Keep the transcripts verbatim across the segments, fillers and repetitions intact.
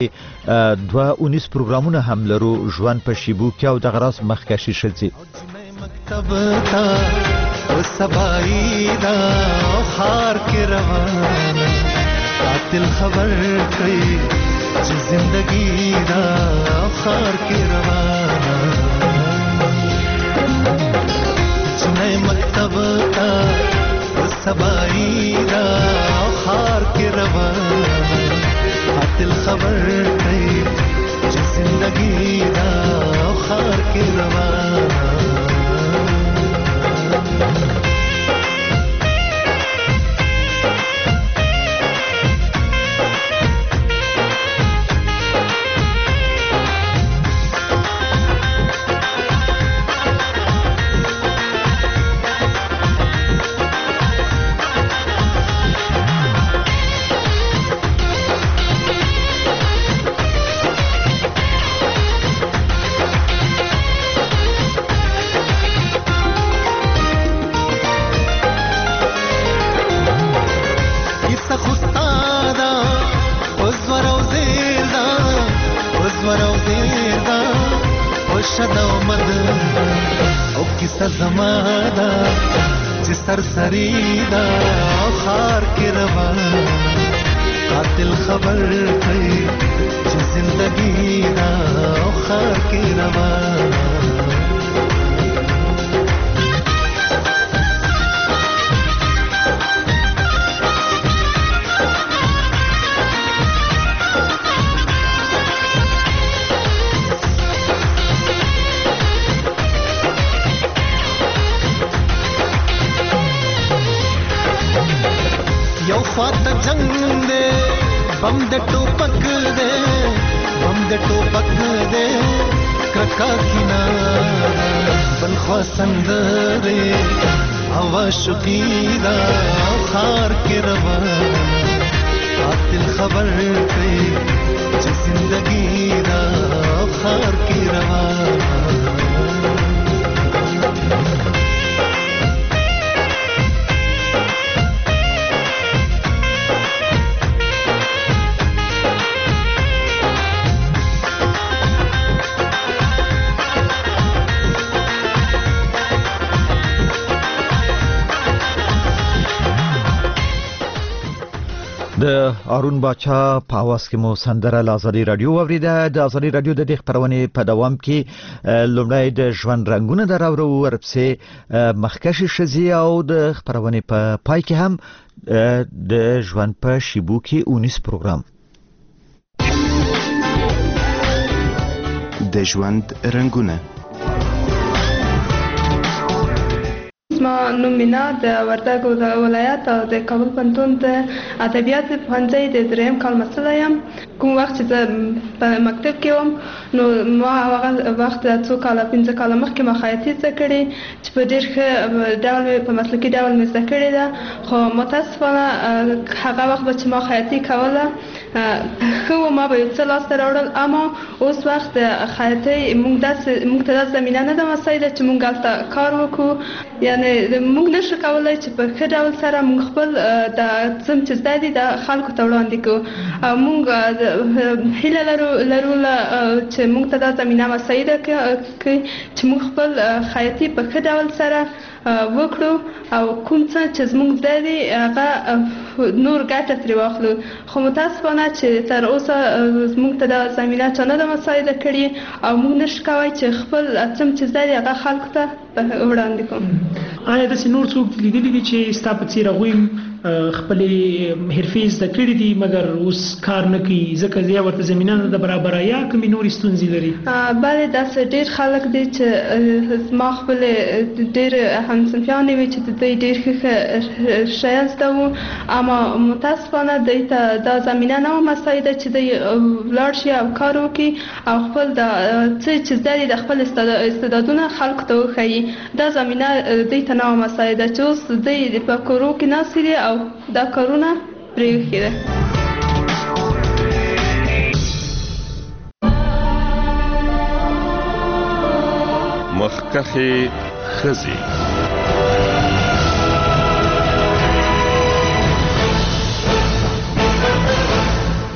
دوه اونیس پروګرامونه هم لرو، ژوند په شیبو کې او د غراس مخکشي شلځي مکتب تا او سبای دا خار کې روانه قاتل خبر کوي چې زندگی دا خار کې روانه جنې مکتب تا او سبای دا خار کې روانه قاتل خبر کوي چې زندگی دا خار کې روانه زمادا چې سرسری دا خار کې روان قاتل خبر کوي چې زندگی دا خار کې روان فات جنگ دے بم دے ٹوپک دے بم دے ٹوپک دے کرکا کنارا بلخوا سندرے ہوا شقیدہ خار کے روان قاتل خبر کوي چې زندگی دا خار کے روان د ارون باچا په اواز کې مو سندره لازري رادیو اوریده. د ازري رادیو د دې خبرونه په دوام کې لومړی د ژوند رنگونه دراورو ورپسې مخکشي شزي او د خبرونه په پای کې هم د ژوند په شیبو کې اونیس پروګرام د ژوند رنگونه. ما نوم مینا د وردګو ولایت او د کابل پوهنتون د ادبیات پوهنځي د دریم کال محصله یم. کوم وخت چې زه په مکتب کې وم نو ما هغه وخت د څو کاله پنځه کاله مخکې ما خیاطي زده کړې چې په ډېر ښه ډول په مسلکي ډول مې زده کړې ده، خو متاسفانه هغه وخت به چې ما خیاطي کوله ښه و، ما به یو څه لاسته راوړل، اما اوس وخت د خیاطۍ موږ داسې موږ ته داسې زمینه نه ده مساعده چې موږ هلته کار وکړو. یعنې موږ نشو کولی چې په ښه ډول سره موږ خپل د څه چې زده دي د خلکو ته وړاندې کړو. او موږ هیله لرو لرو چې موږ ته دا زمینه مساعده کړي چې موږ خپل خیاطي په ښه ډول سره وکړو او کوم څه چې زموږ زده دي هغه نور ګټه ترې واخلو. خو متاسفانه چې تر اوسه زموږ ته دا زمینه چا نه ده مساعده کړې او موږ نشو کولی چې خپل څه چې زده دي هغه خلکو ته وړاندې کړو. آیا داسې نور څوک لیدلي دي چې ستا په څېر هغوی خپلې حرفې زده کړې دي مګر اوس کار نه کوي ځکه یا ورته زمینه نه ده برابره یا کومې نورې ستونزې لري؟ بلې داسې ډېر خلک دي چې زما خپلې ډېر همصنفیانې وي چې د دوی ډېر ښه شیان زده وو، اما متاسفانه دوی ته دا زمینه نه وه مساعده چې دوی ولاړ شي او کار وکړي او خپل د څه چې زده دي د خپل استعدادونه خلکو ته وښیي. دا زمینه دوی ته نه وه مساعده چې اوس دوی په کورو کې ناستې دي او دا کارونه پرېښي ده. مخکښې ښځې.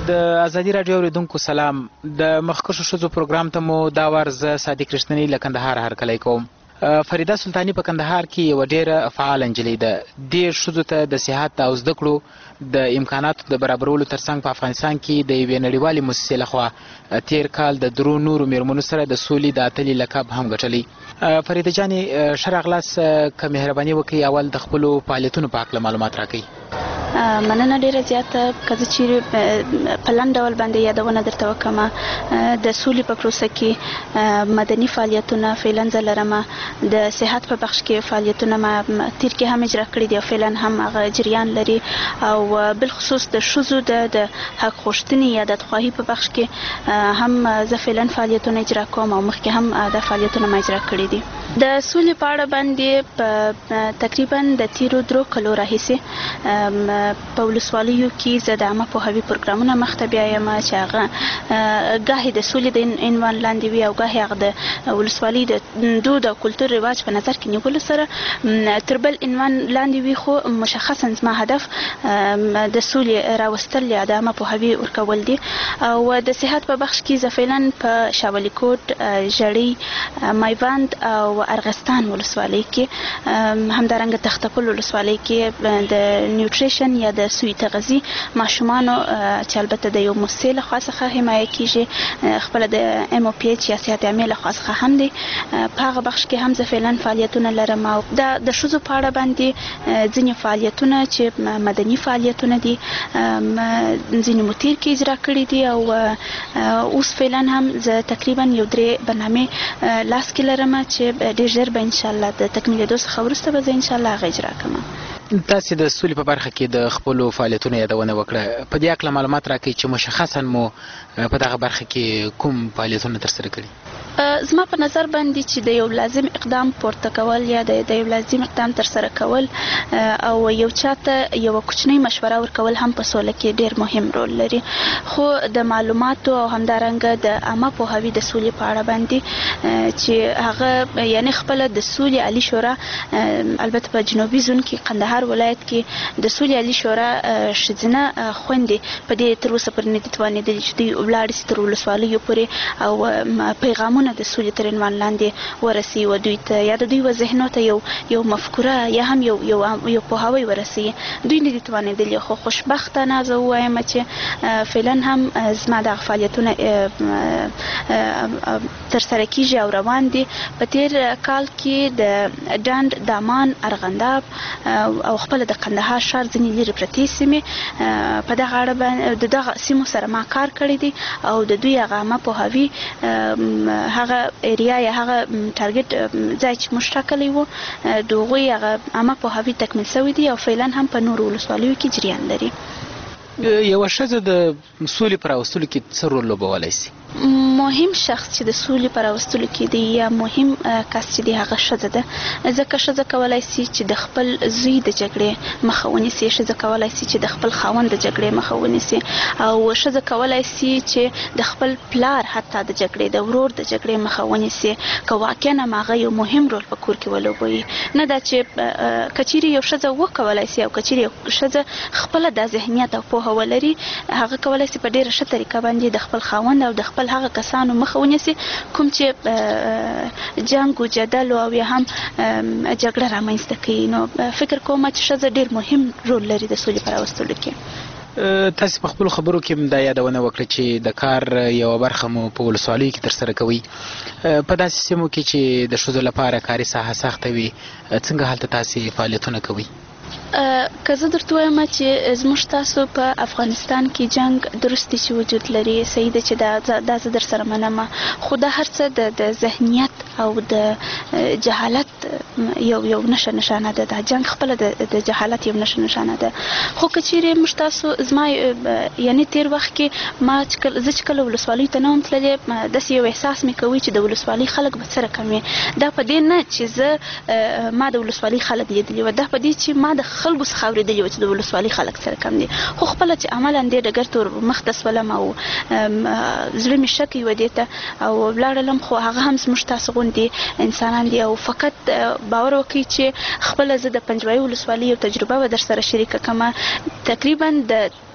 د ازادي راډیو اوریدونکو سلام. د مخکښو ښځو پروګرام ته مو دا وار زه صادق رښتینی له کندهار هرکلی کوم. فریده سلطاني په کندهار کې یوه ډېره فعاله نجلۍ ده. دې ښځو ته د صحت او زده کړو د امکاناتو د برابرولو ترڅنګ په افغانستان کې د یوې نړیوالې موسسې لخوا تیر کال د درو نورو میرمنو سره د سولې د اتلې لقب هم ګټلی. فریده جانې ښه راغلاست. که مهرباني وکړئ اول د خپلو فعالیتونو په هکله معلومات راکړئ. مننه ډیره زیاته. که زه چیرې په لنډ ډول باندې یادونه درته وکړم، د سولې په پروسه کې مدني فعالیتونه فعلا زه لرم. د صحت په بخش کې فعالیتونه ما تیر کې هم اجرا کړي دي او فعلا هم هغه جریان لري، او بالخصوص د ښځو د حق غوښتنې یا د خواهي په بخش کې هم زه فعلا فعالیتونه اجرا کوم او مخکې هم د فعالیتونه ما اجرا کړي دي. د سولې په اړه باندې په تقریبا د تیرو درو کلو راهیسې په ولسوالیو کې زه د عامه پوهاوي پروګرامونه مخته بیایم چې هغه ګاهې د سولې د عنوان لاندې وي او ګاهې هغه د ولسوالۍ د دود او کلتور رواج په نظر کې نیولو سره تر بل عنوان لاندې وي، خو مشخصا زما هدف د سولې راوستل یا د عامه پوهاوي ورکول دي. او د صحت په بخش کې زه فعلا په شاولي کوټ، ژړۍ، میوند او ارغستان ولسوالۍ کې، همدارنګه تختپل ولسوالۍ کې د نیوټریشن یا د سوی تغذیې ماشومانو چې البته د یو موسسې لخوا څخه حمایه کیږي، خپله د ام او پی ایچ یا صحت عامې لخوا څخه هم دی، په هغه بخش کې هم زه فعلا فعالیتونه لرم. او د ښځو په اړه باندې ځینې فعالیتونه چې مدني فعالیتونه دي ځینې مو تیر کې اجرا کړي دي، او اوس فعلا هم زه تقریبا یو درې برنامې لاس کې لرم چې ډېر ژر به انشاءالله د تکمیلېدو څخه وروسته به زه انشاءالله هغه اجرا کوم. تاسې د سولې په برخه کې د خپلو فعالیتونو یادونه وکړه. په دې هکله معلومات راکړئ چې مشخصا مو په دغه برخه کې کوم فعالیتونه ترسره کړي. زما په نظر باندې چې د یو لازم اقدام پورته کول یا د یو لازم اقدام ترسره کول او یو چاته یو کوچنی مشوره ورکول هم په سوله کې ډیر مهم رول لري، خو د معلوماتو او همدارنګه د عامه پوهاوي د سولې په اړه باندې چې هغه یعنی خپل د سولې عالی شورا، البته په جنوبي زون کې قندهار ولایت کې د سولې عالی شورا ښځینه خویندې په دې تر اوسه پورې نه دي توانېدلې چې دوی ولاړې سي تر ولسوالیو پورې او پیغامونه د سولې تر عنوان لاندې ورسي و دوی ته یا د دوی و ذهنو ته یو یو مفکوره یا هم یو یو یو پوهاوی ورسي. دوی نه دي توانېدلې، خو خوشبختانه زه ووایم چې فعلا هم زما دغه فعالیتونه ترسره کیږي او روان دي. په تیر کال کې د ډنډ، دامان، ارغنداب او خپل د قندهار ښار ځینې لرې پرتې سیمې په دغه اړه د دغه سیمو سره ما کار کړی دی او د دوی هغه عامه پوهاوي هغه ایریا یا هغه ټارګټ ځای چې موږ ټاکلی و د هغوی هغه عامه پوهاوي تکمیل شوی دی او فعلا هم په نورو ولسوالیو کې جریان لري. یوه ښځه د سولې په راوستلو کې څه رول لوبولی شي؟ مهم شخص چې د سولې په راوستلو کې دی یا مهم کس چې دی هغه ښځه ده، ځکه ښځه کولی شي چې د خپل زوی د جګړې مخه ونیسي، ښځه کولی شي چې د خپل خاوند د جګړې مخه ونیسي، او ښځه کولی شي چې د خپل پلار حتی د جګړې د ورور د جګړې مخه ونیسي که واقعا هم هغه یو مهم رول په کور کې ولوبوي. نه دا چې که چیرې یو ښځه وکولی شي او که چیرې یو ښځه خپله دا ذهنیت او پوهه ولري، هغه کولی شي په ډېره ښه طریقه باندې د خپل خاوند او د خپل هغه کسانو مخه ونیسي کوم چې جنګ و جدل او یا هم جګړه رامنځته کوي. نو فکر کوم چې ښځه ډېر مهم رول لري د سولې په راوستلو کې. تاسې په خپلو خبرو کې دا یادونه وکړه چې د کار یوه برخه مو په ولسوالیو کې ترسره کوئ. په داسې سیمو کې چې د ښځو لپاره کاري ساحه سخته وي، څنګه هلته تاسې فعالیتونه کوئ؟ که زه درته وایم چې زموږ تاسو په افغانستان کې جنګ درستی چې وجود لري، صحیح ده چې دا زه در سره منم، خو دا هر څه د ذهنیت او د جهالت یو یو نښه نشانه ده. دا جنګ خپله د جهالت یو نښه نشانه ده. خو که چیرې موږ تاسو زما یعنی تیر وخت کې ما زه چې کله ولسوالیو ته نه وم تللې، داسې یو احساس مې کوي چې د ولسوالۍ خلک به څه رقم وي. دا په دې نه چې زه ما د ولسوالۍ خلک لیدلي وه، دا په دې چې ما د خلکو څخه اورېدلي وه چې د ولسوالۍ خلک سره کم دي، خو خپله چې عملا دې ډګر ته ور مخته سولم او زړه مې شک یوه دې ته او ولاړلم، خو هغه هم زموږ تاسو غوندې انسانان دي او فقط باور وکړئ چې خپله زه د پنجوایي ولسوالۍ یو تجربه به در سره شریکه کړم. تقریبا د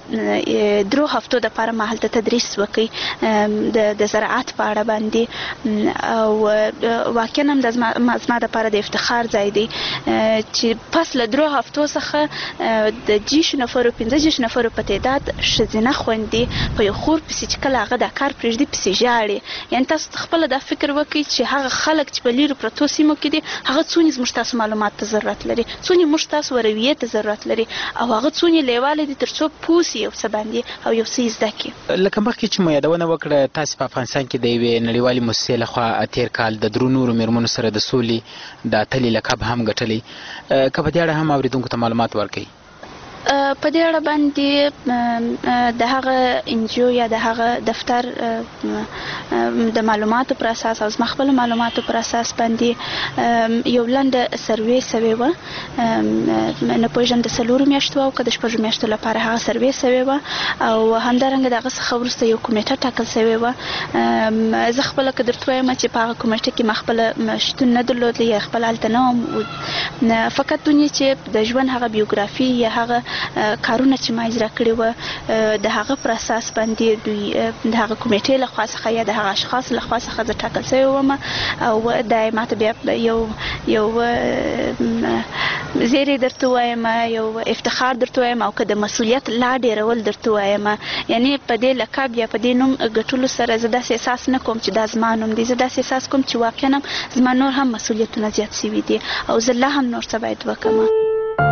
درو هفتو د لپاره ما هلته تدریس وکړ د د زراعت په اړه باندې او واقعا هم د زما د لپاره د افتخار ځای دی چې پس له درو هفتو څخه د جیش نفرو پنځه جیش نفرو په تعداد ښځینه خویندې په یو خور پسې چې کله هغه دا کار پرېږدي پسې ژاړي. یعنې تاسو خپله دا فکر وکړئ چې هغه خلک چې په لیرو پرتو سیمو کې دي هغه څونې زموږ تاسو معلومات ته ضرورت لري، څونې موږ تاسو رویې ته ضرورت لري او هغه څونې لیواله دي تر څو پوه سي یو څه باندې او یو څه زده کړي. لکه مخکې چې مو یادونه وکړه تاسې په افغانستان کې د یوې نړیوالې موسسې لخوا تېر کال د درو نورو مېرمنو سره د سولې د اتلې لقب هم ګټلی، که په دې اړه هم اورېدونکو ته معلومات ورکوي؟ په دې اړه باندې د هغه انجیو یا د هغه دفتر د معلوماتو پر اساس او زما خپل معلوماتو پر اساس باندې یو لنډه سروې سوې وه، نه پوهېږم د څلورو میاشتو او که د شپږو میاشتو لپاره هغه سروې سوې وه او همدارنګه د هغه څخه وروسته یو کمیټه ټاکل سوې وه. زه خپله که درته وایم چې په هغه کمیټه کې ما خپله شتون نه درلود یا خپل هلته نه وم، فقط دونې چې د ژوند هغه بیوګرافي یا هغه کارونه چې ما اجرا کړي وه د هغه پر اساس باندې دوی د هغه کمیټې له خوا څخه یا د هغه اشخاص له خوا څخه زه ټاکل سوې وم او دا یې ماته بیا یو یو زیری درته وایم، یو افتخار درته وایم او که د مسؤلیت لا ډېرول درته وایم. یعنې په دې لقب یا په دې نوم ګټلو سره زه داسې احساس نه کوم چې دا زما نوم دی، زه داسې احساس کوم چې واقعا هم زما نور هم مسؤلیتونه زیات سوي دي او زه لا هم نور څه باید وکړم.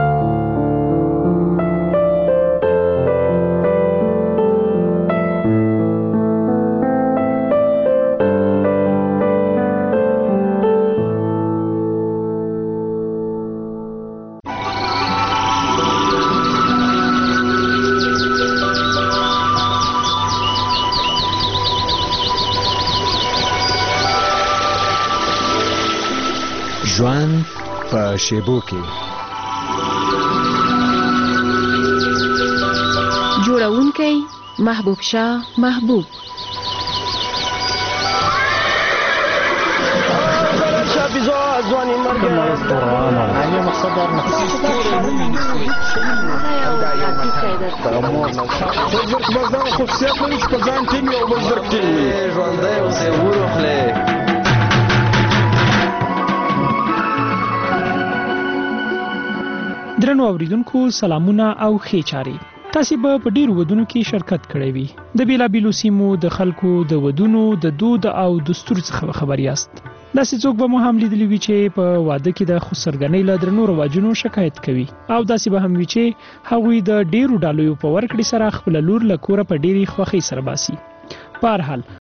ژوند په شیبو کې جوړونکی محبوب شاه محبوب درنو اوریدونکو سلامونه او ښې چارې. تاسې به په ډیرو ودونو کې شرکت کړی وي. د بیلابیلو سیمو د خلکو د ودونو د دود او دستور څخه خبر یاست. داسې څوک به مو هم لیدلی وي چې په واده کې د خسرګنۍ له درنو رواجونو شکایت کوي او داسې به هم وي چې هغوی د ډیرو ډالیو په ورکړې سره خپله لور له کوره په ډیرې خوښۍ سره باسي. په هر حال